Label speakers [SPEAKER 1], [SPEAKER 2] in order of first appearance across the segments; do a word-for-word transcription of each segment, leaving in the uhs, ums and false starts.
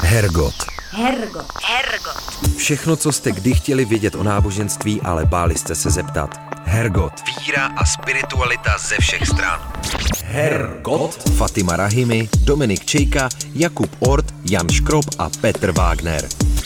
[SPEAKER 1] Hergot.
[SPEAKER 2] Hergot. Hergot.
[SPEAKER 1] Všechno, co jste kdy chtěli vědět o náboženství, ale báli jste se zeptat. Hergot. Víra a spiritualita ze všech stran. Hergot. Fatima Rahimi, Dominik Čejka, Jakub Ort, Jan Škrob a Petr Wagner.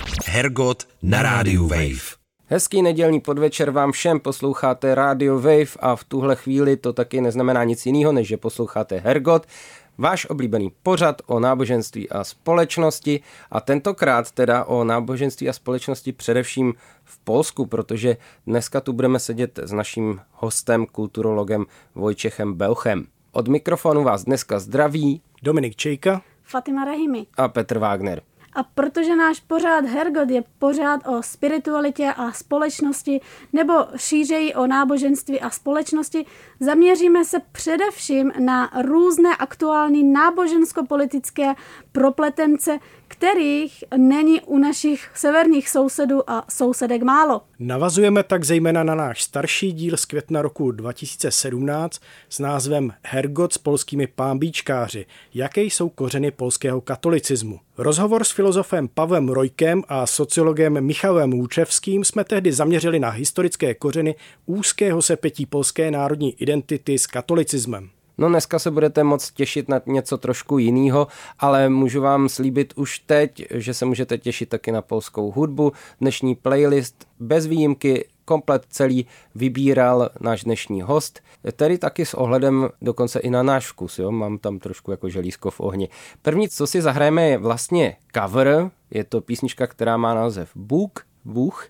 [SPEAKER 1] Hergot na rádiu Wave.
[SPEAKER 3] Hezký nedělní podvečer vám všem, posloucháte Radio Wave a v tuhle chvíli to taky neznamená nic jiného, než že posloucháte Hergot, váš oblíbený pořad o náboženství a společnosti a tentokrát teda o náboženství a společnosti především v Polsku, protože dneska tu budeme sedět s naším hostem, kulturologem Vojtěchem Belchem. Od mikrofonu vás dneska zdraví
[SPEAKER 4] Dominik Čejka,
[SPEAKER 2] Fatima Rahimi
[SPEAKER 3] a Petr Wagner.
[SPEAKER 2] A protože náš pořád Hergot je pořád o spiritualitě a společnosti nebo šířeji o náboženství a společnosti, zaměříme se především na různé aktuální nábožensko-politické propletence, kterých není u našich severních sousedů a sousedek málo.
[SPEAKER 4] Navazujeme tak zejména na náš starší díl z května roku dva tisíce sedmnáct s názvem Hergot s polskými pánbíčkáři. Jaké jsou kořeny polského katolicismu? Rozhovor s filozofem Pavlem Rojkem a sociologem Michałem Łuczewským jsme tehdy zaměřili na historické kořeny úzkého sepětí polské národní identity s katolicismem.
[SPEAKER 3] No dneska se budete moc těšit na něco trošku jiného, ale můžu vám slíbit už teď, že se můžete těšit taky na polskou hudbu. Dnešní playlist bez výjimky komplet celý vybíral náš dnešní host, tedy taky s ohledem dokonce i na náš vkus, jo? Mám tam trošku jako želízko v ohni. První, co si zahrajeme, je vlastně cover, je to písnička, která má název Bůh, Bůh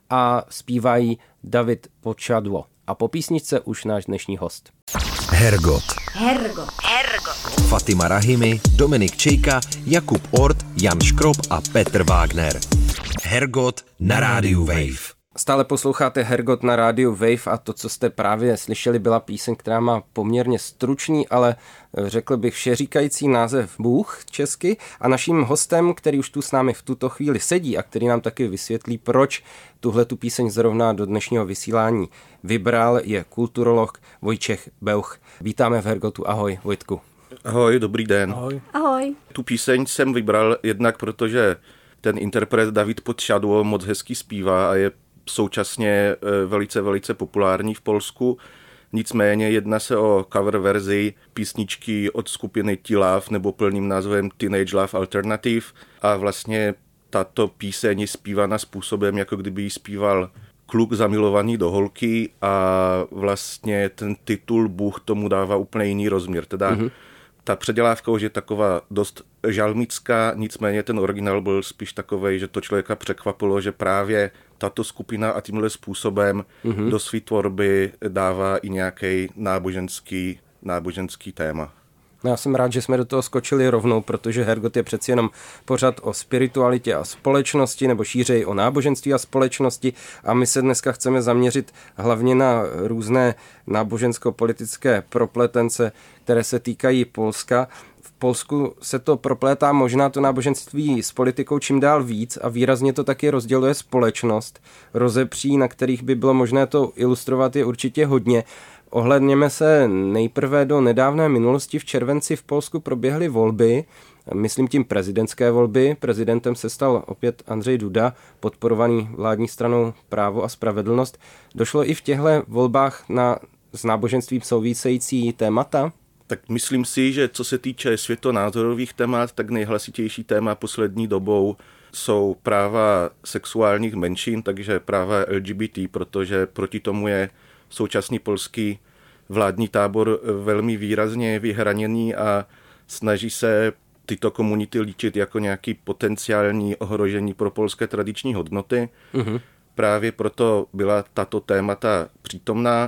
[SPEAKER 3] a zpívají David Počadło. A po písničce už náš dnešní host.
[SPEAKER 1] Hergot.
[SPEAKER 2] Hergot. Hergot.
[SPEAKER 1] Fatima Rahimi, Dominik Čejka, Jakub Ort, Jan Škrob a Petr Wagner. Hergot na rádiu Wave.
[SPEAKER 3] Stále posloucháte Hergot na rádiu Wave a to, co jste právě slyšeli, byla píseň, která má poměrně stručný, ale řekl bych všeříkající název Bůh česky a naším hostem, který už tu s námi v tuto chvíli sedí a který nám taky vysvětlí, proč tuhle tu píseň zrovna do dnešního vysílání vybral, je kulturolog Vojtěch Belch. Vítáme v Hergotu. Ahoj, Vojtku.
[SPEAKER 5] Ahoj, dobrý den.
[SPEAKER 4] Ahoj.
[SPEAKER 2] Ahoj.
[SPEAKER 5] Tu píseň jsem vybral jednak, protože ten interpret David Počadło moc hezky zpívá a je současně velice, velice populární v Polsku. Nicméně jedná se o cover verzi písničky od skupiny T-Love nebo plným názvem Teenage Love Alternative a vlastně tato píseň je zpívána způsobem, jako kdyby ji zpíval kluk zamilovaný do holky a vlastně ten titul Bůh tomu dává úplně jiný rozměr. Teda mm-hmm. ta předělávka už je taková dost žalmická, nicméně ten originál byl spíš takovej, že to člověka překvapilo, že právě tato skupina a tímhle způsobem mm-hmm. do své tvorby dává i nějaký náboženský, náboženský téma.
[SPEAKER 3] No já jsem rád, že jsme do toho skočili rovnou, protože Hergot je přeci jenom pořad o spiritualitě a společnosti, nebo šířeji o náboženství a společnosti a my se dneska chceme zaměřit hlavně na různé nábožensko-politické propletence, které se týkají Polska. V Polsku se to proplétá možná to náboženství s politikou čím dál víc a výrazně to taky rozděluje společnost. Rozepří, na kterých by bylo možné to ilustrovat, je určitě hodně. Ohlédněme se nejprve do nedávné minulosti. V červenci v Polsku proběhly volby, myslím tím prezidentské volby. Prezidentem se stal opět Andrzej Duda, podporovaný vládní stranou Právo a spravedlnost. Došlo i v těchto volbách na s náboženstvím související témata?
[SPEAKER 5] Tak myslím si, že co se týče světonázorových témat, tak nejhlasitější téma poslední dobou jsou práva sexuálních menšin, takže práva L G B T, protože proti tomu je současný polský vládní tábor velmi výrazně vyhraněný a snaží se tyto komunity líčit jako nějaký potenciální ohrožení pro polské tradiční hodnoty. Mm-hmm. Právě proto byla tato témata přítomná.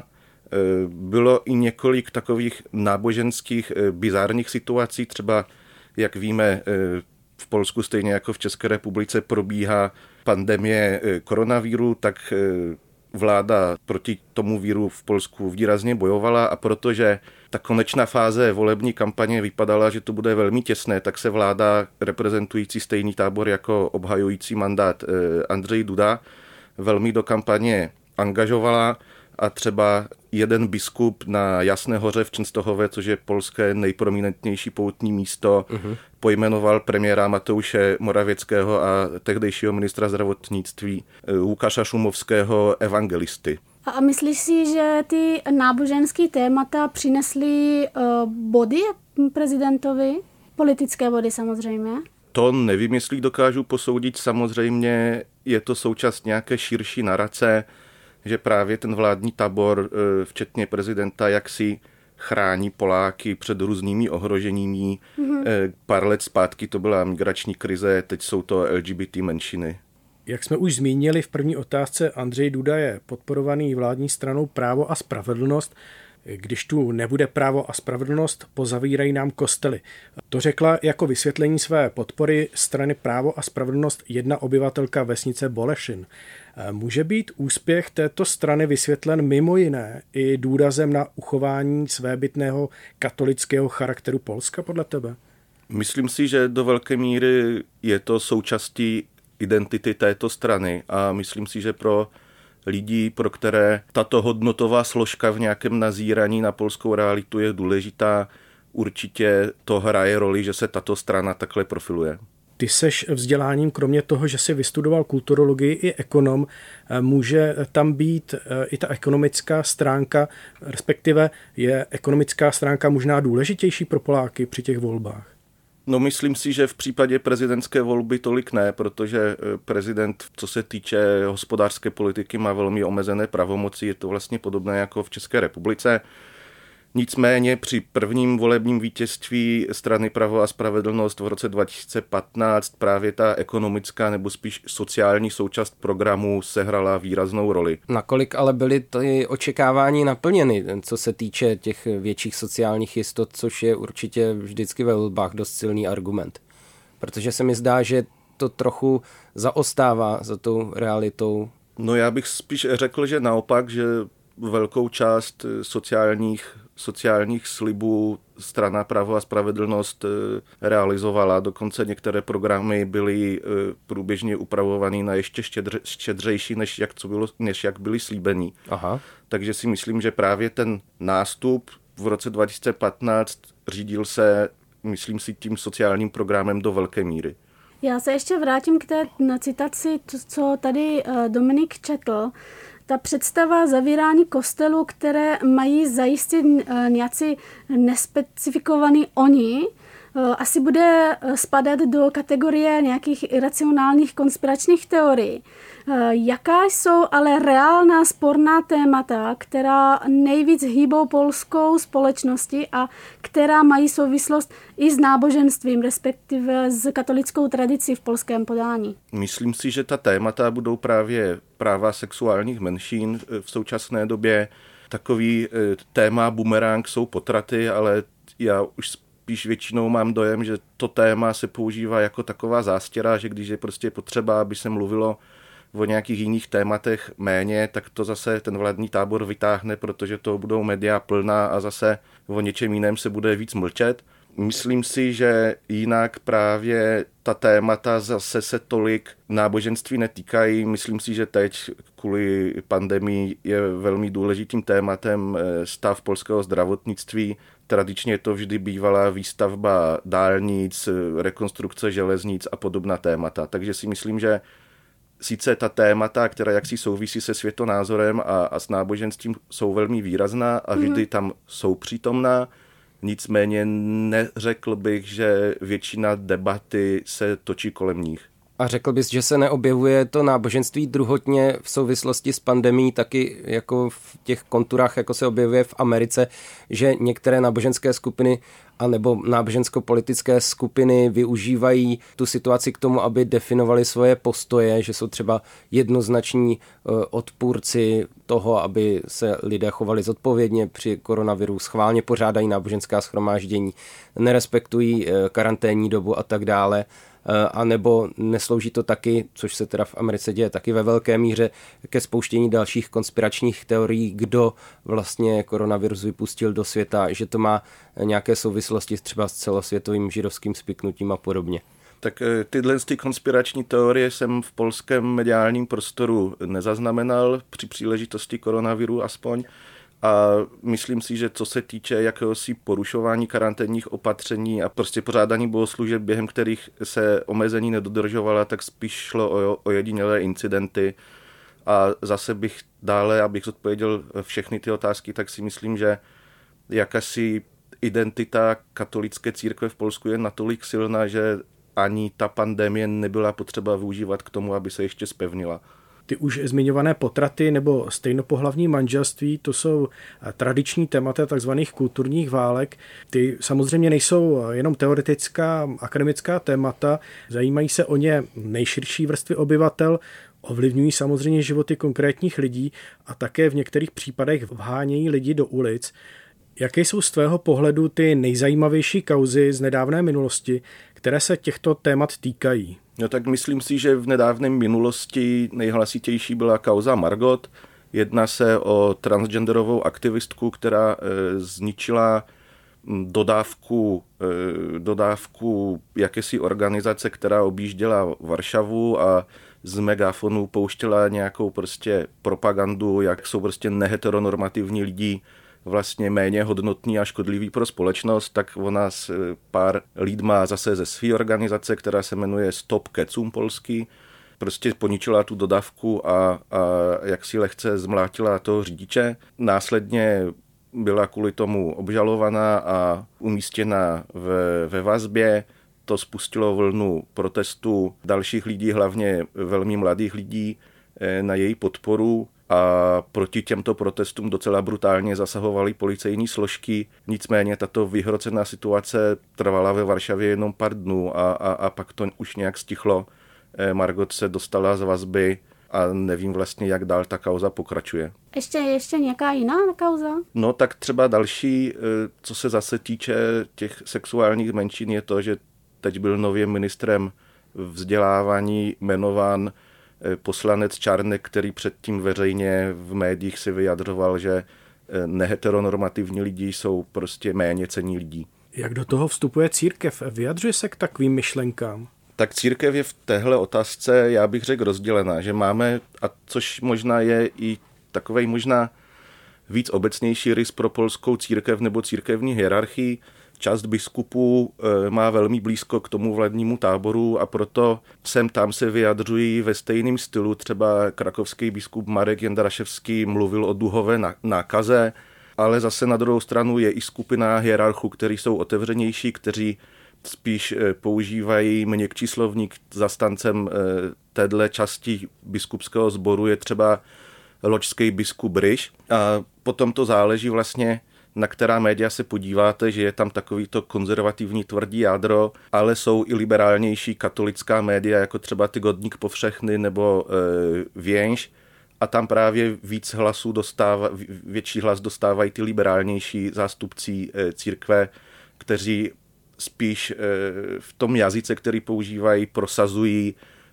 [SPEAKER 5] Bylo i několik takových náboženských bizárních situací, třeba jak víme, v Polsku stejně jako v České republice probíhá pandemie koronaviru, tak vláda proti tomu víru v Polsku výrazně bojovala a protože ta konečná fáze volební kampaně vypadala, že to bude velmi těsné, tak se vláda reprezentující stejný tábor jako obhajující mandát Andrzej Duda velmi do kampaně angažovala a třeba jeden biskup na Jasné hoře v Čenstohové, což je polské nejprominentnější poutní místo, uh-huh. pojmenoval premiéra Mateuše Moravěckého a tehdejšího ministra zdravotnictví Łukaša Šumovského evangelisty.
[SPEAKER 2] A myslíš si, že ty náboženské témata přinesly uh, body prezidentovi? Politické body samozřejmě.
[SPEAKER 5] To nevím, jestli dokážu posoudit. Samozřejmě je to součást nějaké širší narace, že právě ten vládní tábor, včetně prezidenta, jaksi chrání Poláky před různými ohroženími. Mm-hmm. Pár let zpátky to byla migrační krize, teď jsou to L G B T menšiny.
[SPEAKER 4] Jak jsme už zmínili v první otázce, Andřej Duda je podporovaný vládní stranou Právo a spravedlnost. Když tu nebude právo a spravedlnost, pozavírají nám kostely. To řekla jako vysvětlení své podpory strany Právo a spravedlnost jedna obyvatelka vesnice Bolešin. Může být úspěch této strany vysvětlen mimo jiné i důrazem na uchování svébytného katolického charakteru Polska podle tebe?
[SPEAKER 5] Myslím si, že do velké míry je to součástí identity této strany a myslím si, že pro lidí, pro které tato hodnotová složka v nějakém nazírání na polskou realitu je důležitá, určitě to hraje roli, že se tato strana takhle profiluje.
[SPEAKER 4] Ty seš vzděláním, kromě toho, že jsi vystudoval kulturologii i ekonom, může tam být i ta ekonomická stránka, respektive je ekonomická stránka možná důležitější pro Poláky při těch volbách?
[SPEAKER 5] No myslím si, že v případě prezidentské volby tolik ne, protože prezident, co se týče hospodářské politiky, má velmi omezené pravomoci, je to vlastně podobné jako v České republice. Nicméně při prvním volebním vítězství strany Právo a spravedlnost v roce dva tisíce patnáct právě ta ekonomická nebo spíš sociální součást programu sehrala výraznou roli.
[SPEAKER 3] Nakolik ale byly ty očekávání naplněny, co se týče těch větších sociálních jistot, což je určitě vždycky ve volbách dost silný argument. Protože se mi zdá, že to trochu zaostává za tou realitou.
[SPEAKER 5] No já bych spíš řekl, že naopak, že velkou část sociálních, sociálních slibů strana Právo a spravedlnost realizovala. Dokonce některé programy byly průběžně upravovány na ještě štědře, štědřejší, než jak, co bylo, než jak byly slíbení. Aha. Takže si myslím, že právě ten nástup v roce dva tisíce patnáct řídil se, myslím si, tím sociálním programem do velké míry.
[SPEAKER 2] Já se ještě vrátím k té citaci, co tady Dominik četl. Ta představa zavírání kostelů, které mají zajistit nějací nespecifikovaný oni, asi bude spadat do kategorie nějakých iracionálních konspiračních teorií. Jaká jsou ale reálná sporná témata, která nejvíc hýbou polskou společností a která mají souvislost i s náboženstvím, respektive s katolickou tradicí v polském podání?
[SPEAKER 5] Myslím si, že ta témata budou právě práva sexuálních menšin v současné době. Takový téma bumerang jsou potraty, ale já už spíš většinou mám dojem, že to téma se používá jako taková zástěra, že když je prostě potřeba, aby se mluvilo o nějakých jiných tématech méně, tak to zase ten vládní tábor vytáhne, protože to budou média plná a zase o něčem jiném se bude víc mlčet. Myslím si, že jinak právě ta témata zase se tolik náboženství netýkají. Myslím si, že teď kvůli pandemii je velmi důležitým tématem stav polského zdravotnictví. Tradičně to vždy bývala výstavba dálnic, rekonstrukce železnic a podobná témata. Takže si myslím, že sice ta témata, která jaksi souvisí se světonázorem a, a s náboženstvím, jsou velmi výrazná a vždy mm-hmm. tam jsou přítomná, nicméně neřekl bych, že většina debaty se točí kolem nich.
[SPEAKER 3] A řekl bys, že se neobjevuje to náboženství druhotně v souvislosti s pandemií taky jako v těch konturách, jako se objevuje v Americe, že některé náboženské skupiny anebo nábožensko-politické skupiny využívají tu situaci k tomu, aby definovali svoje postoje, že jsou třeba jednoznační odpůrci toho, aby se lidé chovali zodpovědně při koronaviru, schválně pořádají náboženská shromáždění, nerespektují karanténní dobu a tak dále. A nebo neslouží to taky, což se teda v Americe děje taky ve velké míře, ke spouštění dalších konspiračních teorií, kdo vlastně koronavirus vypustil do světa, že to má nějaké souvislosti třeba s celosvětovým židovským spiknutím a podobně.
[SPEAKER 5] Tak tyhle ty konspirační teorie jsem v polském mediálním prostoru nezaznamenal při příležitosti koronaviru aspoň. A myslím si, že co se týče jakéhosi porušování karanténních opatření a prostě pořádání bohoslužeb, během kterých se omezení nedodržovala, tak spíš šlo o ojedinělé incidenty. A zase bych dále, abych zodpověděl všechny ty otázky, tak si myslím, že jakási identita katolické církve v Polsku je natolik silná, že ani ta pandemie nebyla potřeba využívat k tomu, aby se ještě zpevnila.
[SPEAKER 4] Ty už zmiňované potraty nebo stejnopohlavní manželství, to jsou tradiční témata takzvaných kulturních válek. Ty samozřejmě nejsou jenom teoretická, akademická témata, zajímají se o ně nejširší vrstvy obyvatel, ovlivňují samozřejmě životy konkrétních lidí a také v některých případech vhánějí lidi do ulic. Jaké jsou z tvého pohledu ty nejzajímavější kauzy z nedávné minulosti, které se těchto témat týkají?
[SPEAKER 5] No tak myslím si, že v nedávné minulosti nejhlasitější byla kauza Margot. Jedná se o transgenderovou aktivistku, která e, zničila dodávku, e, dodávku jakési organizace, která objížděla Varšavu a z megafonu pouštěla nějakou prostě propagandu, jak jsou prostě neheteronormativní lidi vlastně méně hodnotný a škodlivý pro společnost, tak ona s pár lidma zase ze své organizace, která se jmenuje Stop Kecům polský, prostě poničila tu dodávku a, a jak si lehce zmlátila toho řidiče. Následně byla kvůli tomu obžalovaná a umístěna ve, ve vazbě. To spustilo vlnu protestů dalších lidí, hlavně velmi mladých lidí, na její podporu. A proti těmto protestům docela brutálně zasahovaly policejní složky. Nicméně tato vyhrocená situace trvala ve Varšavě jenom pár dnů a, a, a pak to už nějak stichlo. Margot se dostala z vazby a nevím vlastně, jak dál ta kauza pokračuje.
[SPEAKER 2] Ještě, ještě nějaká jiná kauza?
[SPEAKER 5] No tak třeba další, co se zase týče těch sexuálních menšin, je to, že teď byl nově ministrem vzdělávání jmenován poslanec Čárnek, který předtím veřejně v médiích si vyjadřoval, že neheteronormativní lidi jsou prostě méně cenní lidí.
[SPEAKER 4] Jak do toho vstupuje církev? Vyjadřuje se k takovým myšlenkám?
[SPEAKER 5] Tak církev je v téhle otázce, já bych řekl, rozdělená, že máme, a což možná je i takovej možná víc obecnější rys pro polskou církev nebo církevní hierarchii. Část biskupů má velmi blízko k tomu vládnímu táboru a proto sem tam se vyjadřují ve stejném stylu. Třeba krakovský biskup Marek Jendraševský mluvil o duhové nákaze, ale zase na druhou stranu je i skupina hierarchů, kteří jsou otevřenější, kteří spíš používají měkčí slovník. Zastancem téhle části biskupského sboru je třeba loďský biskup Ryš. A potom to záleží vlastně, na která média se podíváte, že je tam takovýto konzervativní tvrdý jádro, ale jsou i liberálnější katolická média, jako třeba Tygodník Powszechny nebo e, Věnž, a tam právě víc hlasů dostává, větší hlas dostávají ty liberálnější zástupci e, církve, kteří spíš e, v tom jazyce, který používají, prosazují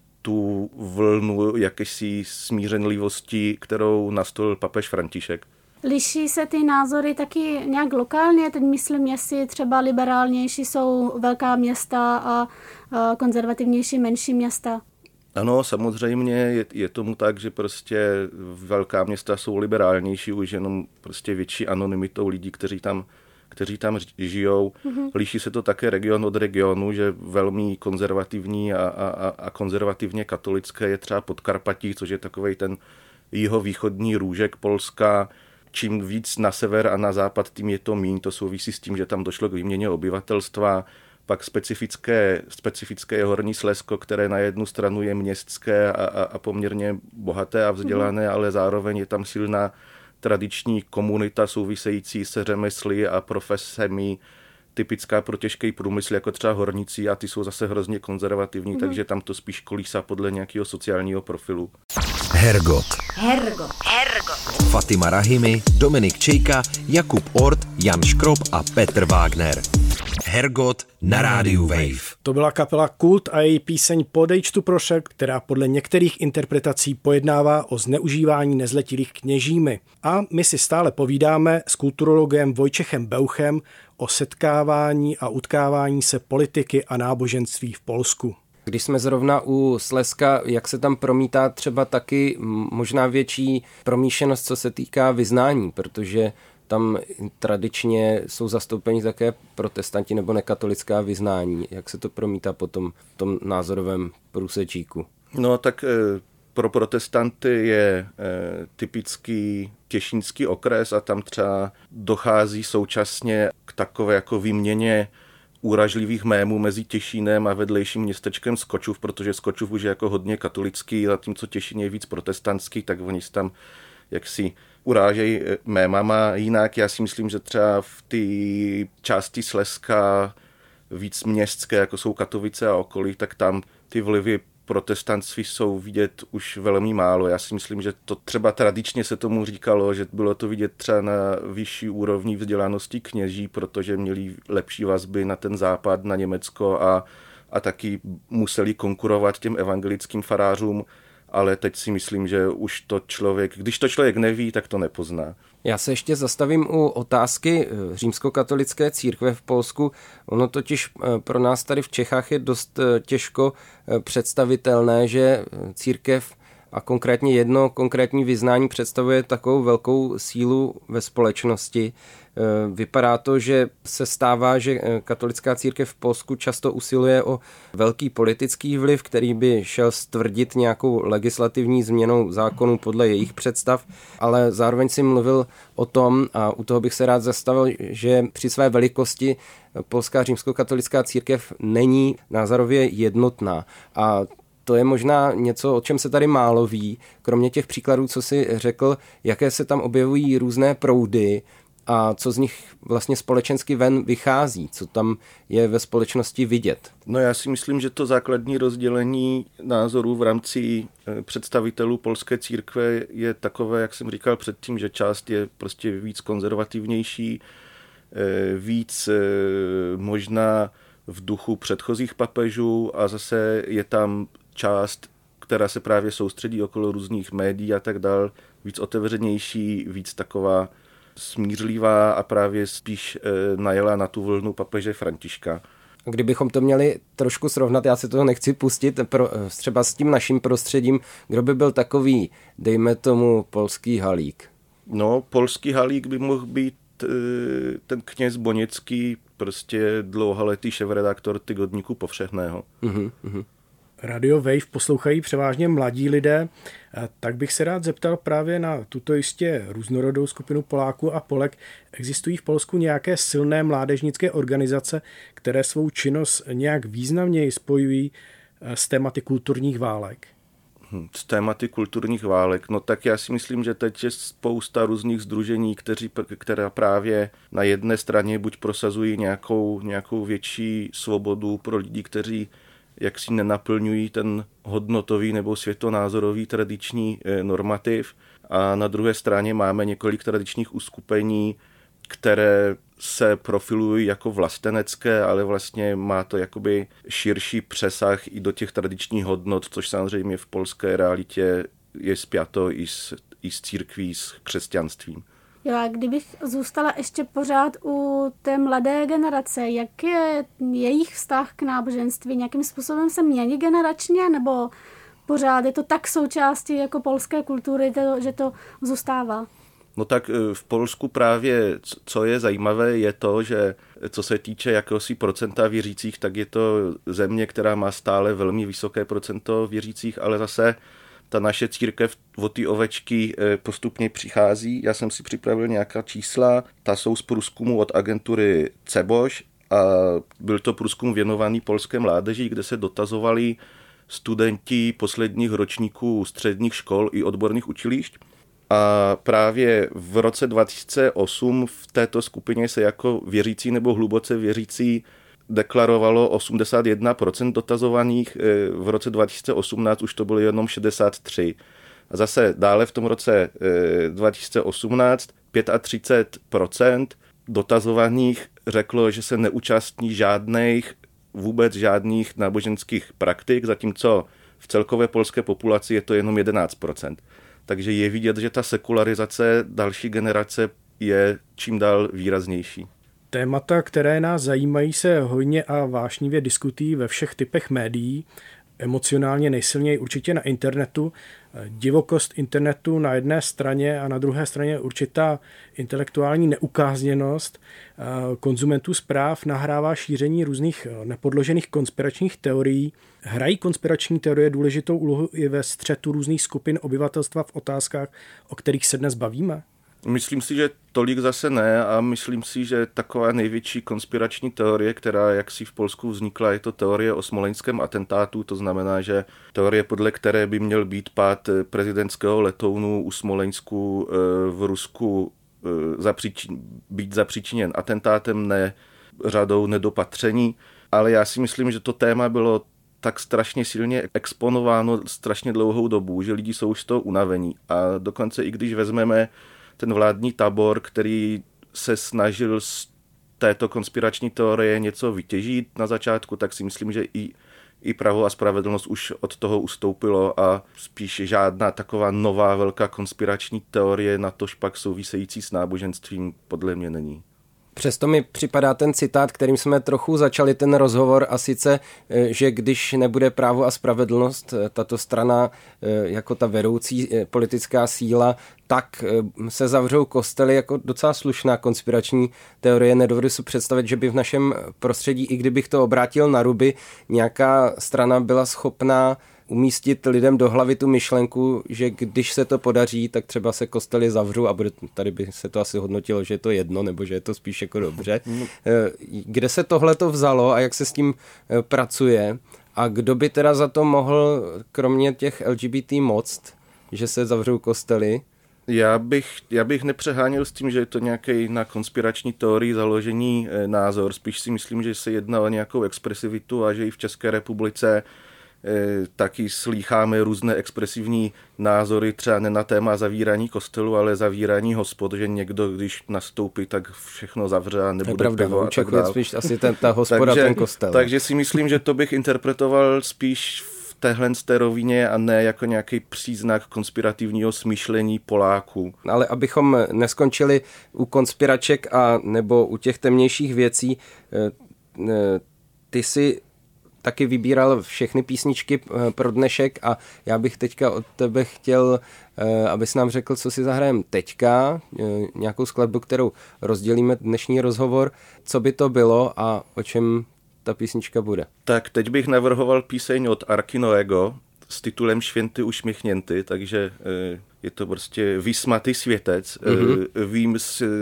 [SPEAKER 5] tu vlnu jakési smířenlivosti, kterou nastolil papež František.
[SPEAKER 2] Liší se ty názory taky nějak lokálně? Teď myslím, jestli třeba liberálnější jsou velká města a konzervativnější menší města.
[SPEAKER 5] Ano, samozřejmě je, je tomu tak, že prostě velká města jsou liberálnější už jenom prostě větší anonymitou lidí, kteří tam, kteří tam žijou. Mm-hmm. Líší se to také region od regionu, že velmi konzervativní a, a, a konzervativně katolické je třeba Podkarpatí, což je takovej ten jihovýchodní růžek Polska. Čím víc na sever a na západ, tím je to míň. To souvisí s tím, že tam došlo k výměně obyvatelstva. Pak specifické, specifické je Horní Slezsko, které na jednu stranu je městské a, a, a poměrně bohaté a vzdělané, mm. ale zároveň je tam silná tradiční komunita související se řemesly a profesemi, typická pro těžký průmysl, jako třeba horníci, a ty jsou zase hrozně konzervativní, mm. takže tam to spíš kolísá podle nějakého sociálního profilu.
[SPEAKER 1] Hergot.
[SPEAKER 6] Hergot. Hergot.
[SPEAKER 1] Fatima Rahimi, Dominik Čejka, Jakub Ort, Jan Škrob a Petr Wagner. Hergot na rádiu Wave.
[SPEAKER 4] To byla kapela Kult a její píseň Podejdž tu prošel, která podle některých interpretací pojednává o zneužívání nezletilých kněžími. A my si stále povídáme s kulturologem Vojtěchem Beuchem o setkávání a utkávání se politiky a náboženství v Polsku.
[SPEAKER 3] Když jsme zrovna u Slezska, jak se tam promítá třeba taky možná větší promíšenost, co se týká vyznání, protože tam tradičně jsou zastoupeni také protestanti nebo nekatolická vyznání. Jak se to promítá potom v tom názorovém průsečíku?
[SPEAKER 5] No tak pro protestanty je typický těšínský okres a tam třeba dochází současně k takové jako výměně úražlivých mémů mezi Těšínem a vedlejším městečkem Skočův, protože Skočův už je jako hodně katolický, zatímco Těšín je víc protestantský, tak oni si tam jaksi urážejí mémama. Jinak já si myslím, že třeba v té části Slezska víc městské, jako jsou Katovice a okolí, tak tam ty vlivy protestantství jsou vidět už velmi málo. Já si myslím, že to třeba tradičně se tomu říkalo, že bylo to vidět třeba na vyšší úrovni vzdělanosti kněží, protože měli lepší vazby na ten západ, na Německo a, a taky museli konkurovat těm evangelickým farářům, ale teď si myslím, že už to člověk, když to člověk neví, tak to nepozná.
[SPEAKER 3] Já se ještě zastavím u otázky římskokatolické církve v Polsku. Ono totiž pro nás tady v Čechách je dost těžko představitelné, že církev a konkrétně jedno konkrétní vyznání představuje takovou velkou sílu ve společnosti. Vypadá to, že se stává, že katolická církev v Polsku často usiluje o velký politický vliv, který by šel stvrdit nějakou legislativní změnou zákonů podle jejich představ, ale zároveň si mluvil o tom, a u toho bych se rád zastavil, že při své velikosti polská římskokatolická církev není názorově jednotná. A to je možná něco, o čem se tady málo ví, kromě těch příkladů, co si řekl, jaké se tam objevují různé proudy a co z nich vlastně společensky ven vychází, co tam je ve společnosti vidět.
[SPEAKER 5] No já si myslím, že to základní rozdělení názorů v rámci představitelů polské církve je takové, jak jsem říkal předtím, že část je prostě víc konzervativnější, víc možná v duchu předchozích papežů a zase je tam část, která se právě soustředí okolo různých médií a tak dál, víc otevřenější, víc taková smířlivá a právě spíš e, najela na tu vlnu papeže Františka.
[SPEAKER 3] Kdybychom to měli trošku srovnat, já se toho nechci pustit, pro, třeba s tím naším prostředím, kdo by byl takový, dejme tomu, polský Halík?
[SPEAKER 5] No, polský Halík by mohl být e, ten kněz Boněcký, prostě dlouholetý šéfredaktor Tygodníku Povšechného.
[SPEAKER 3] Uh-huh, uh-huh.
[SPEAKER 4] Radio Wave poslouchají převážně mladí lidé, tak bych se rád zeptal právě na tuto jistě různorodou skupinu Poláků a Polek. Existují v Polsku nějaké silné mládežnické organizace, které svou činnost nějak významněji spojují s tématy kulturních válek?
[SPEAKER 5] Z tématy kulturních válek, no tak já si myslím, že teď je spousta různých sdružení, kteří, která právě na jedné straně buď prosazují nějakou, nějakou větší svobodu pro lidi, kteří jak si nenaplňují ten hodnotový nebo světonázorový tradiční normativ. A na druhé straně máme několik tradičních uskupení, které se profilují jako vlastenecké, ale vlastně má to jakoby širší přesah i do těch tradičních hodnot, což samozřejmě v polské realitě je spjato i s, i s církví, s křesťanstvím.
[SPEAKER 2] Jo, a kdybych zůstala ještě pořád u té mladé generace, jak je jejich vztah k náboženství? Nějakým způsobem se mění generačně, nebo pořád je to tak součástí jako polské kultury, že to zůstává?
[SPEAKER 5] No tak v Polsku právě, co je zajímavé, je to, že co se týče jakéhosi procenta věřících, tak je to země, která má stále velmi vysoké procento věřících, ale zase ta naše církev o ty ovečky postupně přichází. Já jsem si připravil nějaká čísla, ta jsou z průzkumu od agentury Ceboš a byl to průzkum věnovaný polské mládeži, kde se dotazovali studenti posledních ročníků středních škol i odborných učilišť. A právě v roce dva tisíce osm v této skupině se jako věřící nebo hluboce věřící deklarovalo osmdesát jedna procent dotazovaných, v roce dva tisíce osmnáct už to bylo jenom šedesát tři. A zase dále v tom roce dva tisíce osmnáct třicet pět procent dotazovaných řeklo, že se neúčastní žádných, vůbec žádných náboženských praktik, zatímco v celkové polské populaci je to jenom jedenáct procent. Takže je vidět, že ta sekularizace další generace je čím dál výraznější.
[SPEAKER 4] Témata, které nás zajímají, se hojně a vášnivě diskutují ve všech typech médií. Emocionálně nejsilněji určitě na internetu. Divokost internetu na jedné straně a na druhé straně určitá intelektuální neukázněnost konzumentů zpráv nahrává šíření různých nepodložených konspiračních teorií. Hrají konspirační teorie důležitou úlohu i ve střetu různých skupin obyvatelstva v otázkách, o kterých se dnes bavíme?
[SPEAKER 5] Myslím si, že tolik zase ne a myslím si, že taková největší konspirační teorie, která jaksi v Polsku vznikla, je to teorie o smoleňském atentátu, to znamená, že teorie, podle které by měl být pád prezidentského letounu u Smoleňsku v Rusku zapříčin, být zapříčiněn atentátem, ne řadou nedopatření, ale já si myslím, že to téma bylo tak strašně silně exponováno strašně dlouhou dobu, že lidi jsou už z toho unavení a dokonce i když vezmeme ten vládní tábor, který se snažil z této konspirační teorie něco vytěžit na začátku, tak si myslím, že i, i Pravo a spravedlnost už od toho ustoupilo a spíš žádná taková nová velká konspirační teorie, natož pak související s náboženstvím, podle mě není.
[SPEAKER 3] Přesto mi připadá ten citát, kterým jsme trochu začali ten rozhovor, a sice, že když nebude Právo a spravedlnost, tato strana jako ta vedoucí politická síla, tak se zavřou kostely, jako docela slušná konspirační teorie. Nedovedu si představit, že by v našem prostředí, i kdybych to obrátil na ruby, nějaká strana byla schopná umístit lidem do hlavy tu myšlenku, že když se to podaří, tak třeba se kostely zavřou a bude, tady by se to asi hodnotilo, že je to jedno, nebo že je to spíš jako dobře. Kde se tohle to vzalo a jak se s tím pracuje a kdo by teda za to mohl, kromě těch L G B T moct, že se zavřou kostely?
[SPEAKER 5] Já bych, já bych nepřeháněl s tím, že je to nějaký na konspirační teorii založení názor. Spíš si myslím, že se jedná o nějakou expresivitu a že i v České republice taky slýcháme různé expresivní názory, třeba ne na téma zavírání kostelu, ale zavírání hospod, že někdo, když nastoupí, tak všechno zavře a nebude
[SPEAKER 3] pravda,
[SPEAKER 5] pivo a tak
[SPEAKER 3] dál. Spíš asi ten, ta hospoda, takže, ten kostel.
[SPEAKER 5] Takže si myslím, že to bych interpretoval spíš v téhle z té rovině a ne jako nějaký příznak konspirativního smýšlení Poláků.
[SPEAKER 3] Ale abychom neskončili u konspiraček a nebo u těch temnějších věcí, ty si taky vybíral všechny písničky pro dnešek a já bych teďka od tebe chtěl, abys nám řekl, co si zahrajem teďka, nějakou skladbu, kterou rozdělíme dnešní rozhovor, co by to bylo a o čem ta písnička bude.
[SPEAKER 5] Tak teď bych navrhoval píseň od Arky Noego s titulem Święty uśmiechnięty, takže je to prostě vysmatý světec. Mm-hmm. Vím,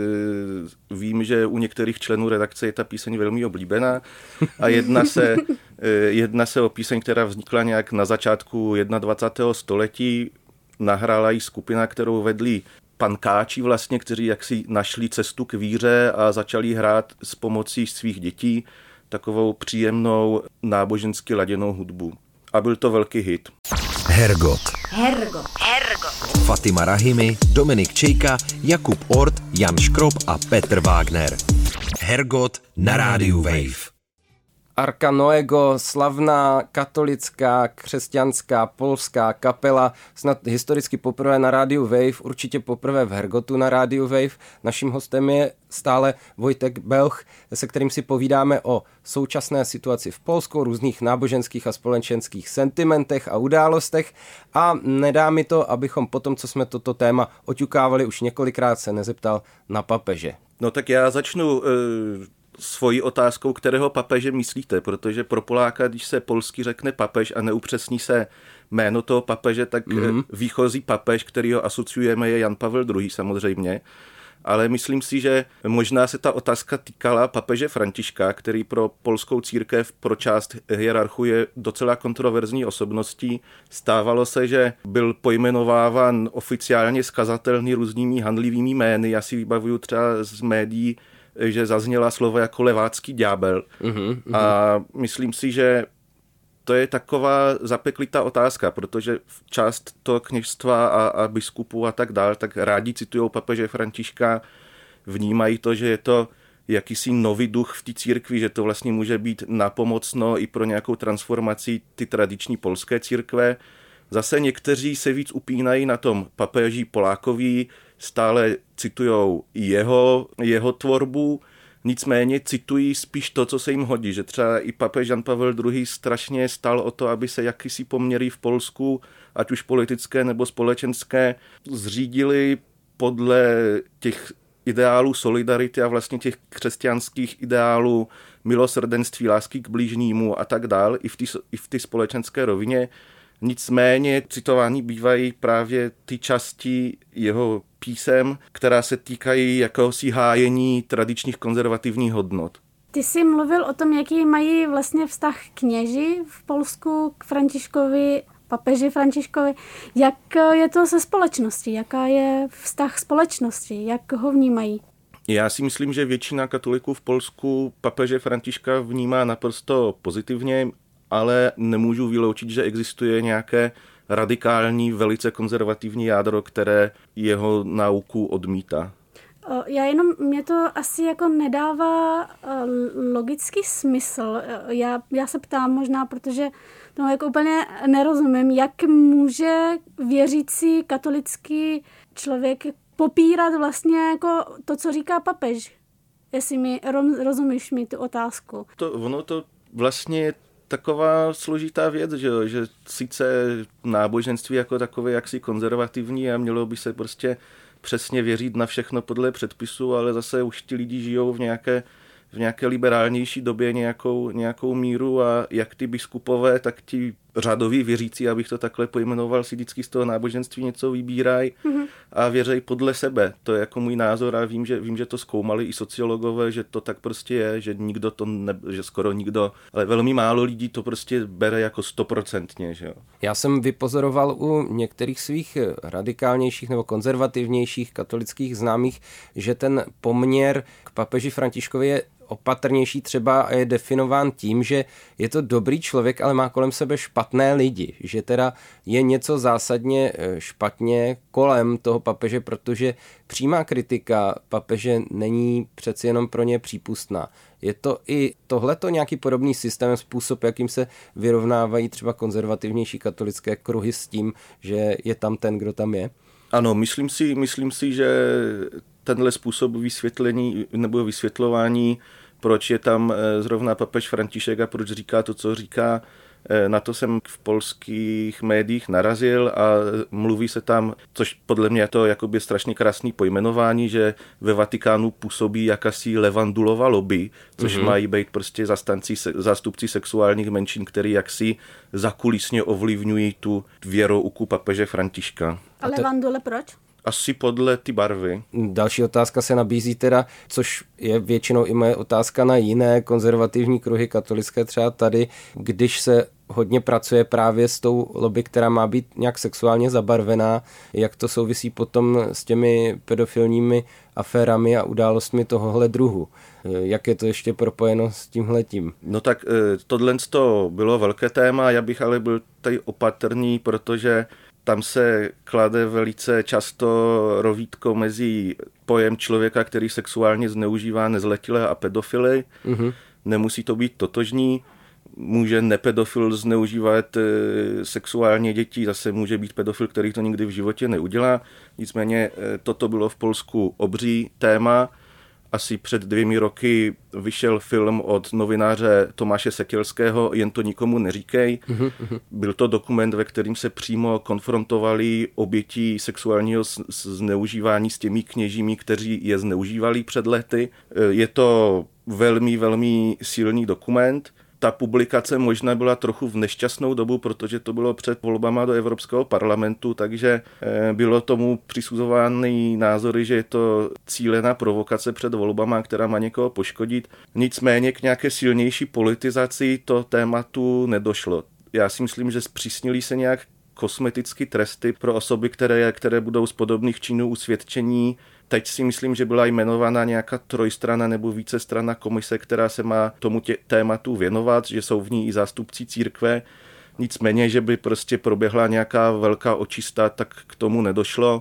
[SPEAKER 5] vím, že u některých členů redakce je ta píseň velmi oblíbená a jedná se, jedná se o píseň, která vznikla nějak na začátku dvacátého prvního století. Nahrála ji skupina, kterou vedli pankáči vlastně, kteří jaksi našli cestu k víře a začali hrát s pomocí svých dětí takovou příjemnou nábožensky laděnou hudbu. A byl to velký hit.
[SPEAKER 1] Hergot.
[SPEAKER 6] Hergot. Hergot.
[SPEAKER 1] Fatima Rahimi, Dominik Čejka, Jakub Ort, Jan Škrob a Petr Wagner. Hergot na rádiu Wave.
[SPEAKER 3] Arka Noego, slavná katolická, křesťanská, polská kapela, snad historicky poprvé na rádiu Wave, určitě poprvé v Hergotu na rádiu Wave. Naším hostem je stále Vojtek Belch, se kterým si povídáme o současné situaci v Polsku, různých náboženských a společenských sentimentech a událostech a nedá mi to, abychom potom, co jsme toto téma oťukávali už několikrát, se nezeptal na papeže.
[SPEAKER 5] No tak já začnu uh... svojí otázkou, kterého papeže myslíte, protože pro Poláka, když se polsky řekne papež a neupřesní se jméno toho papeže, tak mm-hmm. výchozí papež, který ho asociujeme, je Jan Pavel druhý samozřejmě, ale myslím si, že možná se ta otázka týkala papeže Františka, který pro polskou církev, pro část hierarchu je docela kontroverzní osobností. Stávalo se, že byl pojmenováván oficiálně skazatelný různými handlivými jmény. Já si vybavuju třeba z médií, že zazněla slova jako levácký ďábel. Uhum, uhum. A myslím si, že to je taková zapeklitá otázka, protože část toho kněžstva a, a biskupů a tak dál, tak rádi citujou papeže Františka, vnímají to, že je to jakýsi nový duch v té církvi, že to vlastně může být napomocno i pro nějakou transformaci ty tradiční polské církve. Zase někteří se víc upínají na tom papeži Polákovi, stále citujou jeho, jeho tvorbu, nicméně citují spíš to, co se jim hodí, že třeba i papež Jan Pavel druhý. strašně stál o to, aby se jakýsi poměry v Polsku, ať už politické nebo společenské, zřídily podle těch ideálů solidarity a vlastně těch křesťanských ideálů milosrdenství, lásky k blížnímu a tak dál, i v té i v té společenské rovině. Nicméně citování bývají právě ty části jeho písem, která se týkají jakéhosi hájení tradičních konzervativních hodnot.
[SPEAKER 2] Ty jsi mluvil o tom, jaký mají vlastně vztah kněži v Polsku k Františkovi, papeži Františkovi. Jak je to se společností? Jaká je vztah společnosti? Jak ho vnímají?
[SPEAKER 5] Já si myslím, že většina katoliků v Polsku papeže Františka vnímá naprosto pozitivně, ale nemůžu vyloučit, že existuje nějaké radikální, velice konzervativní jádro, které jeho nauku odmítá.
[SPEAKER 2] Já jenom, mě to asi jako nedává logický smysl. Já, já se ptám možná, protože tomu jako úplně nerozumím, jak může věřící katolický člověk popírat vlastně jako to, co říká papež. Jestli mi rozumíš mi tu otázku.
[SPEAKER 5] To, ono to vlastně taková složitá věc, že, že sice náboženství jako takové jaksi konzervativní a mělo by se prostě přesně věřit na všechno podle předpisu, ale zase už ti lidi žijou v nějaké, v nějaké liberálnější době nějakou, nějakou míru a jak ty biskupové, tak ti řadoví věřící, abych to takhle pojmenoval, si vždycky z toho náboženství něco vybírají mm-hmm. a věří podle sebe. To je jako můj názor a vím, že, vím, že to zkoumali i sociologové, že to tak prostě je, že nikdo to ne, že skoro nikdo, ale velmi málo lidí to prostě bere jako stoprocentně. Že jo.
[SPEAKER 3] Já jsem vypozoroval u některých svých radikálnějších nebo konzervativnějších katolických známých, že ten poměr k papeži Františkovi je opatrnější třeba a je definován tím, že je to dobrý člověk, ale má kolem sebe špatné lidi, že teda je něco zásadně špatně kolem toho papeže, protože přímá kritika papeže není přeci jenom pro ně přípustná. Je to i tohleto nějaký podobný systém, způsob, jakým se vyrovnávají třeba konzervativnější katolické kruhy s tím, že je tam ten, kdo tam je?
[SPEAKER 5] Ano, myslím si, myslím si, že tenhle způsob vysvětlení nebo vysvětlování, proč je tam zrovna papež František a proč říká to, co říká, na to jsem v polských médiích narazil a mluví se tam, což podle mě je to jakoby strašně krásný pojmenování, že ve Vatikánu působí jakási Levandulova lobby, což mm-hmm. mají být prostě zastanci, zástupci sexuálních menšin, který jaksi zakulisně ovlivňují tu věrouku papeže Františka.
[SPEAKER 2] A Levandule proč?
[SPEAKER 5] Asi podle ty barvy.
[SPEAKER 3] Další otázka se nabízí teda, což je většinou i moje otázka na jiné konzervativní kruhy katolické, třeba tady, když se hodně pracuje právě s tou lobby, která má být nějak sexuálně zabarvená, jak to souvisí potom s těmi pedofilními aférami a událostmi tohohle druhu. Jak je to ještě propojeno s tímhletím?
[SPEAKER 5] No tak tohle to bylo velké téma, já bych ale byl tady opatrný, protože tam se klade velice často rovítko mezi pojem člověka, který sexuálně zneužívá nezletilé a pedofily. Mm-hmm. Nemusí to být totožní. Může nepedofil zneužívat sexuálně děti, zase může být pedofil, který to nikdy v životě neudělá. Nicméně toto bylo v Polsku obří téma. Asi před dvěmi roky vyšel film od novináře Tomáše Sekielského Jen to nikomu neříkej. Mm-hmm. Byl to dokument, ve kterým se přímo konfrontovali oběti sexuálního zneužívání s těmi kněžími, kteří je zneužívali před lety. Je to velmi, velmi silný dokument. Ta publikace možná byla trochu v nešťastnou dobu, protože to bylo před volbama do Evropského parlamentu, takže bylo tomu přisuzovány názory, že je to cílená provokace před volbama, která má někoho poškodit. Nicméně k nějaké silnější politizaci to tématu nedošlo. Já si myslím, že zpřísnili se nějak kosmeticky tresty pro osoby, které, které budou z podobných činů usvědčení. Teď si myslím, že byla jmenována nějaká trojstrana nebo vícestrana komise, která se má tomu tě, tématu věnovat, že jsou v ní i zástupci církve. Nicméně, že by prostě proběhla nějaká velká očista, tak k tomu nedošlo.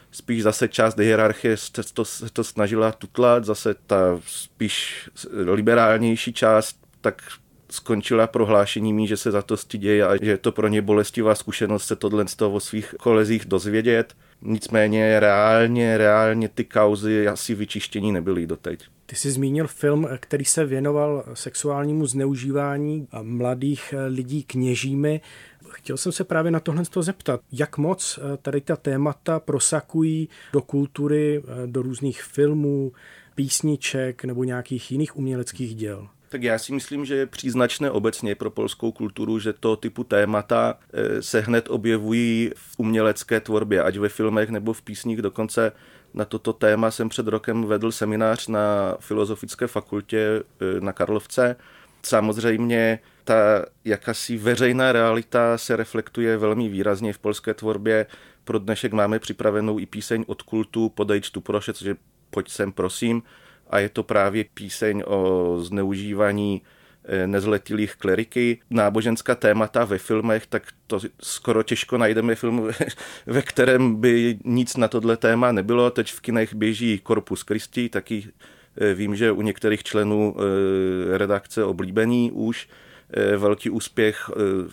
[SPEAKER 5] spíš zase část hierarchie se to, se to snažila tutlat, zase ta spíš liberálnější část tak skončila prohlášeními, že se za to stydějí a že je to pro ně bolestivá zkušenost se tohle z toho o svých kolezích dozvědět. Nicméně reálně, reálně ty kauzy asi vyčištění nebyly doteď.
[SPEAKER 4] Ty jsi zmínil film, který se věnoval sexuálnímu zneužívání mladých lidí kněžími. Chtěl jsem se právě na tohle zeptat, jak moc tady ta témata prosakují do kultury, do různých filmů, písniček nebo nějakých jiných uměleckých děl?
[SPEAKER 5] Tak já si myslím, že je příznačné obecně pro polskou kulturu, že to typu témata se hned objevují v umělecké tvorbě, ať ve filmech nebo v písních. Dokonce na toto téma jsem před rokem vedl seminář na Filozofické fakultě na Karlovce. Samozřejmě ta jakási veřejná realita se reflektuje velmi výrazně v polské tvorbě. Pro dnešek máme připravenou i píseň od kultu Podejdź tu proszę, což je Pojď sem prosím. A je to právě píseň o zneužívání nezletilých kleriky. Náboženská témata ve filmech, tak to skoro těžko najdeme film, ve kterém by nic na tohle téma nebylo. Teď v kinech běží Corpus Christi, taky vím, že u některých členů redakce oblíbený už. Velký úspěch,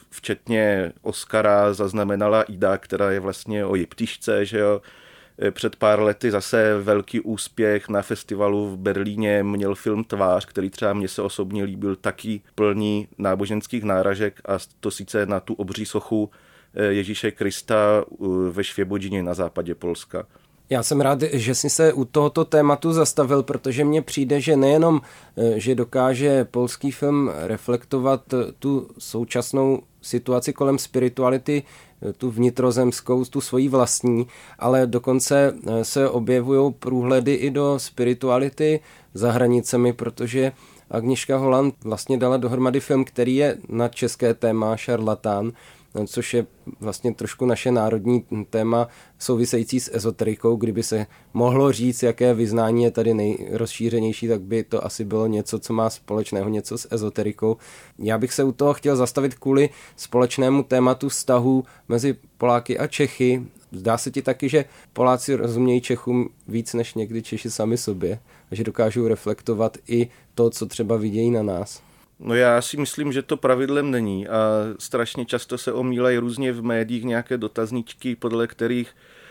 [SPEAKER 5] včetně Oscara, zaznamenala Ida, která je vlastně o jeptišce, že jo. Před pár lety zase velký úspěch na festivalu v Berlíně měl film Tvář, který třeba mně se osobně líbil, taky plný náboženských náražek, a to sice na tu obří sochu Ježíše Krista ve Švěbodžině na západě Polska.
[SPEAKER 3] Já jsem rád, že jsi se u tohoto tématu zastavil, protože mně přijde, že nejenom, že dokáže polský film reflektovat tu současnou situaci kolem spirituality, tu vnitrozemskou, tu svoji vlastní, ale dokonce se objevují průhledy i do spirituality za hranicemi, protože Agnieszka Holland vlastně dala dohromady film, který je na české téma Šarlatán, což je vlastně trošku naše národní téma související s ezoterikou. Kdyby se mohlo říct, jaké vyznání je tady nejrozšířenější, tak by to asi bylo něco, co má společného něco s ezoterikou. Já bych se u toho chtěl zastavit kvůli společnému tématu vztahu mezi Poláky a Čechy. Zdá se ti taky, že Poláci rozumějí Čechům víc než někdy Češi sami sobě a že dokážou reflektovat i to, co třeba vidějí na nás?
[SPEAKER 5] No já si myslím, že to pravidlem není a strašně často se omílají různě v médiích nějaké dotazníčky, podle kterých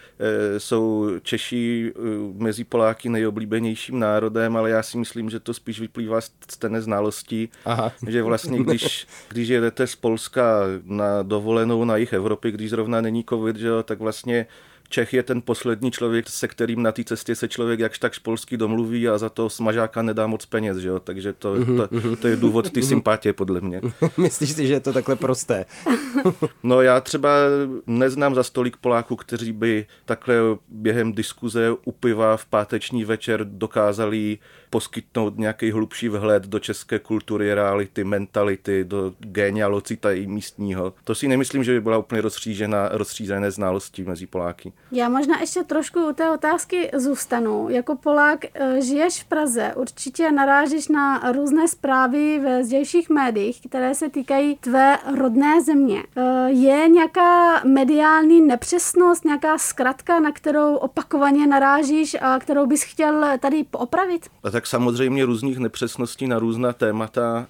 [SPEAKER 5] e, jsou Češi e, mezi Poláky nejoblíbenějším národem, ale já si myslím, že to spíš vyplývá z té neznalosti, Aha. že vlastně když, když jedete z Polska na dovolenou na jih Evropy, když zrovna není covid, že jo, tak vlastně Čech je ten poslední člověk, se kterým na té cestě se člověk jakž tak polsky domluví a za to smažáka nedá moc peněz, že jo? Takže to, to, to je důvod ty sympatie, podle mě.
[SPEAKER 3] Myslíš si, že je to takhle prosté?
[SPEAKER 5] No já třeba neznám za stolik Poláků, kteří by takhle během diskuze u piva v páteční večer dokázali poskytnout nějaký hlubší vhled do české kultury, reality, mentality, do genealocita i místního. To si nemyslím, že by byla úplně rozstřížená, rozstřízené znalosti mezi Poláky.
[SPEAKER 2] Já možná ještě trošku u té otázky zůstanu. Jako Polák žiješ v Praze, určitě narážíš na různé zprávy ve zdejších médiích, které se týkají tvé rodné země. Je nějaká mediální nepřesnost, nějaká zkratka, na kterou opakovaně narážíš a kterou bys chtěl tady poopravit?
[SPEAKER 5] A tak samozřejmě různých nepřesností na různá témata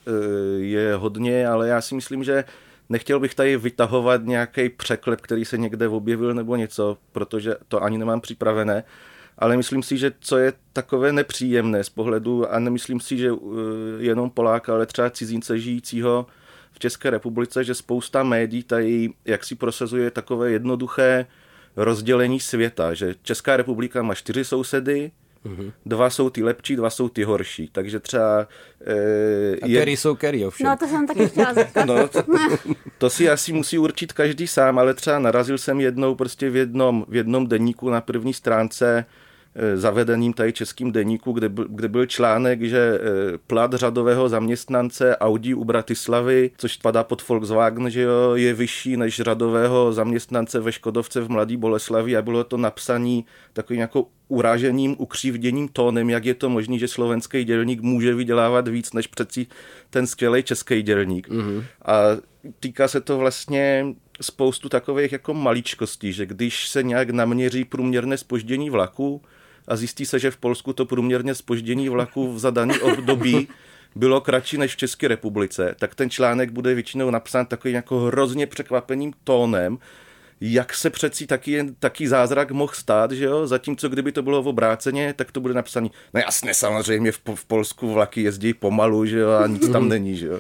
[SPEAKER 5] je hodně, ale já si myslím, že nechtěl bych tady vytahovat nějaký překlep, který se někde objevil nebo něco, protože to ani nemám připravené, ale myslím si, že co je takové nepříjemné z pohledu, a nemyslím si, že jenom Poláka, ale třeba cizince žijícího v České republice, že spousta médií tady jak si prosazuje takové jednoduché rozdělení světa, že Česká republika má čtyři sousedy, Uhum. Dva jsou ty lepší, dva jsou ty horší, takže třeba...
[SPEAKER 3] E, a který je... jsou který ovšem?
[SPEAKER 2] No to jsem taky chtěla zeptat.
[SPEAKER 5] No, to, to si asi musí určit každý sám, ale třeba narazil jsem jednou prostě v jednom, v jednom deníku na první stránce e, zavedeným tady českým deníku, kde byl, kde byl článek, že e, plat řadového zaměstnance Audi u Bratislavy, což spadá pod Volkswagen, že jo, je vyšší než řadového zaměstnance ve Škodovce v Mladé Boleslavi, a bylo to napsaný takovým jako urážením, ukřivděním tónem, jak je to možné, že slovenský dělník může vydělávat víc než přeci ten skvělý český dělník. Mm-hmm. A týká se to vlastně spoustu takových jako maličkostí, že když se nějak naměří průměrné zpoždění vlaku a zjistí se, že v Polsku to průměrné zpoždění vlaku v zadaný období bylo kratší než v České republice, tak ten článek bude většinou napsán takovým jako hrozně překvapeným tónem, jak se přeci taky, taky zázrak mohl stát, že jo? Zatímco kdyby to bylo v obráceně, tak to bude napsané, no jasně, samozřejmě v, v Polsku vlaky jezdí pomalu, že jo, a nic tam není, že jo.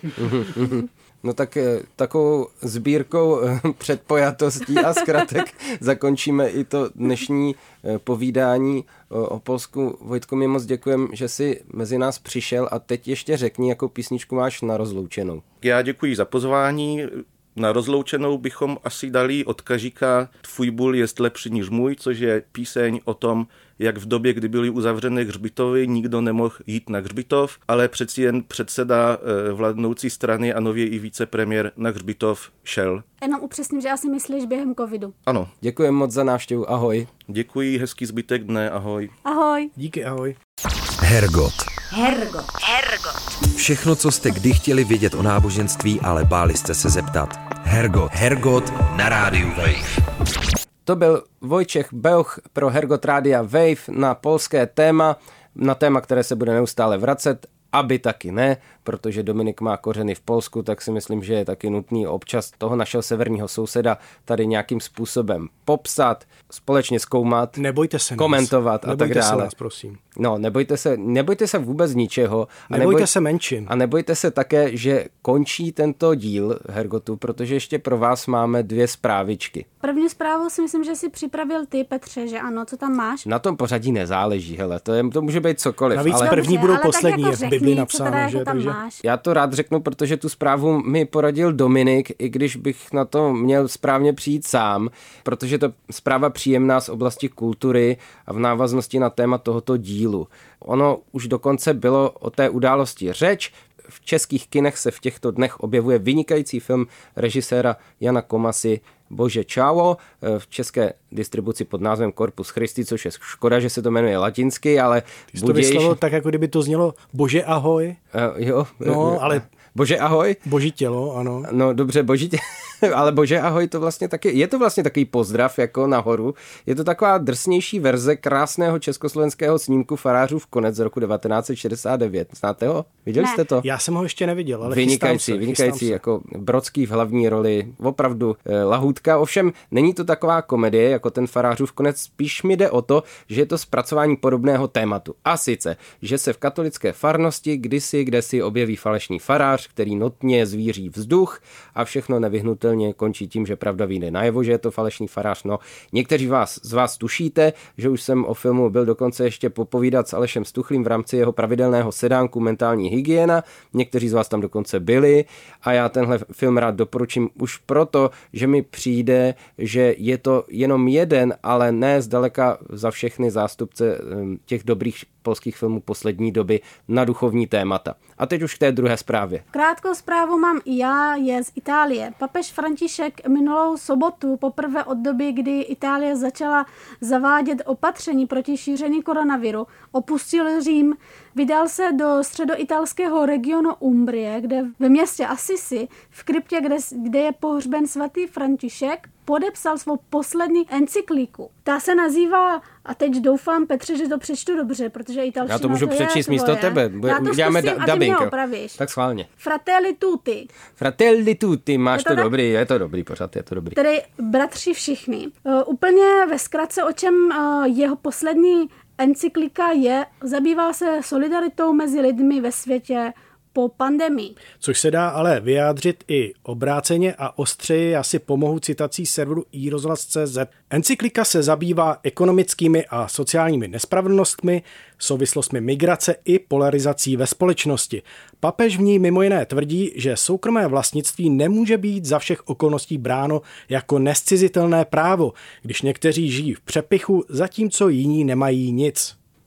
[SPEAKER 3] No tak takovou sbírkou předpojatostí a zkratek zakončíme i to dnešní povídání o Polsku. Vojtko, mi moc děkujem, že jsi mezi nás přišel a teď ještě řekni, jakou písničku máš na rozloučenou.
[SPEAKER 5] Já děkuji za pozvání. Na rozloučenou bychom asi dali od Kažíka Tvůj bůl jest lepší než můj, což je píseň o tom, jak v době, kdy byly uzavřené hřbitovy, nikdo nemohl jít na hřbitov, ale přeci jen předseda vládnoucí strany a nově i vicepremiér na hřbitov šel.
[SPEAKER 2] Jenom upřesním, že asi myslíš během covidu.
[SPEAKER 5] Ano.
[SPEAKER 3] Děkuji moc za návštěvu, ahoj.
[SPEAKER 5] Děkuji, hezký zbytek dne, ahoj.
[SPEAKER 2] Ahoj.
[SPEAKER 4] Díky, ahoj.
[SPEAKER 1] Hergot.
[SPEAKER 6] Hergot. Hergot.
[SPEAKER 1] Všechno, co jste kdy chtěli vědět o náboženství, ale báli jste se zeptat. Hergot. Hergot na rádiu Wave.
[SPEAKER 3] To byl Vojtěch Beuch pro Hergot Rádia Wave na polské téma, na téma, které se bude neustále vracet, aby taky ne, protože Dominik má kořeny v Polsku, tak si myslím, že je taky nutný občas toho našeho severního souseda tady nějakým způsobem popsat, společně zkoumat,
[SPEAKER 4] nebojte se nás.
[SPEAKER 3] Komentovat a
[SPEAKER 4] nebojte
[SPEAKER 3] tak dále.
[SPEAKER 4] Se nás, prosím.
[SPEAKER 3] No, nebojte se, nebojte se vůbec ničeho. A
[SPEAKER 4] nebojte
[SPEAKER 3] neboj,
[SPEAKER 4] se menšin.
[SPEAKER 3] A nebojte se také, že končí tento díl Hergotu, protože ještě pro vás máme dvě zprávičky.
[SPEAKER 2] První zprávu si myslím, že si připravil ty, Petře, že ano, co tam máš?
[SPEAKER 3] Na tom pořadí nezáleží, hele, to, je, to může být cokoliv.
[SPEAKER 4] Navíc
[SPEAKER 3] ale...
[SPEAKER 4] první budou poslední,
[SPEAKER 2] jako
[SPEAKER 4] je v
[SPEAKER 2] řekni,
[SPEAKER 4] Bibli napsáno,
[SPEAKER 2] jako
[SPEAKER 4] že? Takže...
[SPEAKER 3] Já to rád řeknu, protože tu zprávu mi poradil Dominik, i když bych na to měl správně přijít sám, protože to zpráva příjemná z oblasti kultury a v návaznosti na téma tohoto dílu. Ono už dokonce bylo o té události řeč. V českých kinech se v těchto dnech objevuje vynikající film režiséra Jana Komasy Bože čau, v české distribuci pod názvem Corpus Christi, což je škoda, že se to jmenuje latinsky, ale
[SPEAKER 4] Ty jsi to vyslovil tak, jako kdyby to znělo Bože ahoj.
[SPEAKER 3] Uh, jo.
[SPEAKER 4] No, ale...
[SPEAKER 3] Bože ahoj.
[SPEAKER 4] Boží tělo, ano.
[SPEAKER 3] No dobře, boží tělo, ale Bože ahoj, to vlastně taky, je to vlastně takový pozdrav jako nahoru. Je to taková drsnější verze krásného československého snímku Farářův konec z roku devatenáct set šedesát devět. Znáte ho? Viděli
[SPEAKER 2] Ne.
[SPEAKER 3] jste to?
[SPEAKER 4] Já jsem ho ještě neviděl, ale
[SPEAKER 3] vynikající,
[SPEAKER 4] chystám se,
[SPEAKER 3] vynikající,
[SPEAKER 4] chystám se.
[SPEAKER 3] jako Brodský v hlavní roli, opravdu eh, lahůdka. Ovšem, není to taková komedie, jako ten Farářův konec, spíš mi jde o to, že je to zpracování podobného tématu. A sice, že se v katolické farnosti kdysi, kde si objeví falešný farář, který notně zvíří vzduch a všechno nevyhnutelně končí tím, že pravda vyjde najevo, že je to falešný farář. No, někteří vás, z vás tušíte, že už jsem o filmu byl dokonce ještě popovídat s Alešem Stuchlým v rámci jeho pravidelného sedánku Mentální hygiena. Někteří z vás tam dokonce byli a já tenhle film rád doporučím už proto, že mi přijde, že je to jenom jeden, ale ne zdaleka za všechny zástupce těch dobrých polských filmů poslední doby na duchovní témata. A teď už k té druhé zprávě.
[SPEAKER 2] Krátkou zprávu mám i já, je z Itálie. Papež František minulou sobotu, poprvé od doby, kdy Itálie začala zavádět opatření proti šíření koronaviru, opustil Řím, vydal se do středoitalského regionu Umbrie, kde ve městě Assisi, v kryptě, kde, kde je pohřben svatý František, podepsal svou poslední encykliku. Ta se nazývá, a teď doufám, Petře, že to přečtu dobře, protože italština
[SPEAKER 3] Já to můžu
[SPEAKER 2] to
[SPEAKER 3] přečíst
[SPEAKER 2] je
[SPEAKER 3] místo
[SPEAKER 2] tvoje.
[SPEAKER 3] tebe.
[SPEAKER 2] Já to
[SPEAKER 3] Děláme
[SPEAKER 2] zkusím
[SPEAKER 3] da-
[SPEAKER 2] a ty
[SPEAKER 3] dubbing.
[SPEAKER 2] mě opravíš.
[SPEAKER 3] Tak schválně.
[SPEAKER 2] Fratelli tutti.
[SPEAKER 3] Fratelli tutti, máš
[SPEAKER 2] Je to
[SPEAKER 3] to,
[SPEAKER 2] tak?
[SPEAKER 3] dobrý, je to dobrý pořád, je to dobrý.
[SPEAKER 2] Tedy bratři všichni. Uh, úplně ve zkratce, o čem uh, jeho poslední encyklika je, zabývá se solidaritou mezi lidmi ve světě po pandemii.
[SPEAKER 4] Což se dá ale vyjádřit i obráceně a ostřeji, já si pomohu citací serveru iRozhlas tečka cé zet. Encyklika se zabývá ekonomickými a sociálními nespravedlnostmi, souvislostmi migrace i polarizací ve společnosti. Papež v ní mimo jiné tvrdí, že soukromé vlastnictví nemůže být za všech okolností bráno jako nescizitelné právo, když někteří žijí v přepichu, zatímco jiní nemají nic.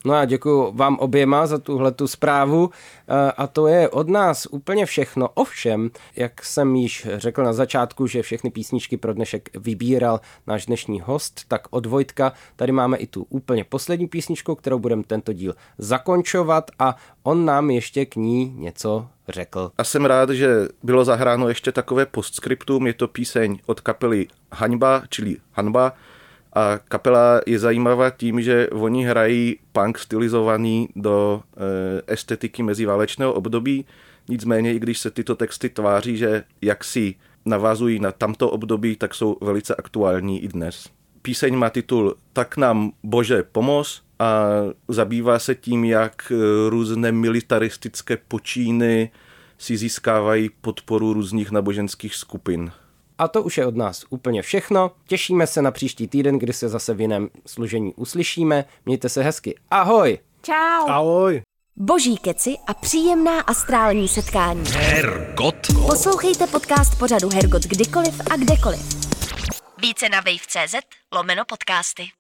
[SPEAKER 3] No a děkuji vám oběma za tuhletu zprávu a to je od nás úplně všechno. Ovšem, jak jsem již řekl na začátku, že všechny písničky pro dnešek vybíral náš dnešní host, tak od Vojtka tady máme i tu úplně poslední písničku, kterou budeme tento díl zakončovat a on nám ještě k ní něco řekl.
[SPEAKER 5] A jsem rád, že bylo zahráno ještě takové postscriptum, je to píseň od kapely Haňba, čili Hanba. A kapela je zajímavá tím, že oni hrají punk stylizovaný do e, estetiky meziválečného období. Nicméně, i když se tyto texty tváří, že jaksi navazují na tamto období, tak jsou velice aktuální i dnes. Píseň má titul Tak nám Bože pomoz a zabývá se tím, jak různé militaristické počíny si získávají podporu různých náboženských skupin.
[SPEAKER 3] A to už je od nás úplně všechno. Těšíme se na příští týden, kdy se zase v jiném složení uslyšíme. Mějte se hezky. Ahoj!
[SPEAKER 2] Čau!
[SPEAKER 4] Ahoj!
[SPEAKER 6] Boží keci a příjemná astrální setkání.
[SPEAKER 1] Hergot.
[SPEAKER 6] Poslouchejte podcast pořadu Hergot kdykoliv a kdekoliv. Více na wave tečka cz lomeno podcasty.